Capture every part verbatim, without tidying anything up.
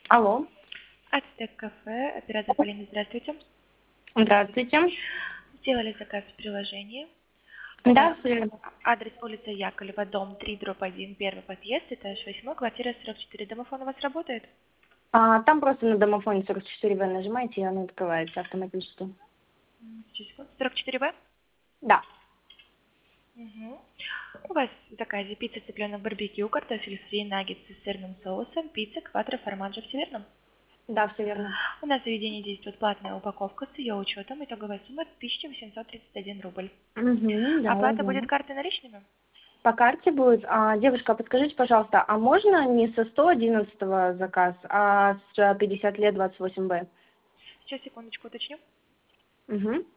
Алло. Ацтек кафе, оператор Полина, здравствуйте. Здравствуйте. Сделали заказ в приложении. У вас Да, всё верно. адрес улица Яковлева, дом три, дробь один, первый подъезд, этаж восьмой, квартира сорок четыре. Домофон у вас работает? А, там просто на домофоне сорок четыре вэ нажимаете, и оно открывается автоматически. Сейчас, секунду. сорок четыре вэ? Да. Угу. У вас в заказе пицца цыпленок барбекю, картофель фри, наггетсы с сырным соусом, пицца квадро формаджо, все верно? Да, все верно. У нас в заведении действует платная упаковка с ее учетом. Итоговая сумма тысяча восемьсот тридцать один рубль. Угу, да, я Оплата будет знаю. картой наличными? По карте будет. А, девушка, а подскажите, пожалуйста, а можно не со сто одиннадцатого заказ, а с пятьдесят лет двадцать восемь бэ? Сейчас, секундочку, уточню. Угу.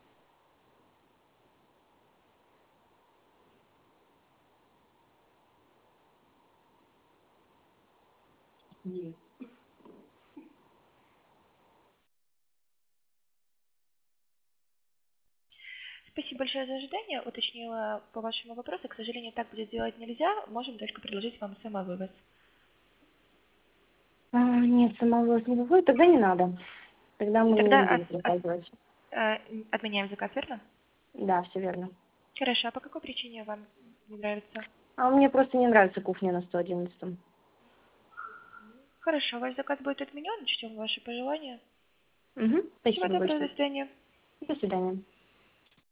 Спасибо большое за ожидание. Уточнила по вашему вопросу. К сожалению, так будет делать нельзя. Можем только предложить вам самовывоз. А, нет, самого не выходит, тогда не надо. Тогда мы не Тогда будем ос- ос- заказывать. э, отменяем заказ, верно? Да, все верно. Хорошо. А по какой причине вам не нравится? А мне просто не нравится кухня на сто одиннадцатом. Хорошо. Ваш заказ будет отменен. Учтем ваши пожелания. Угу. Всего Спасибо доброго. До большое. свидания. До свидания.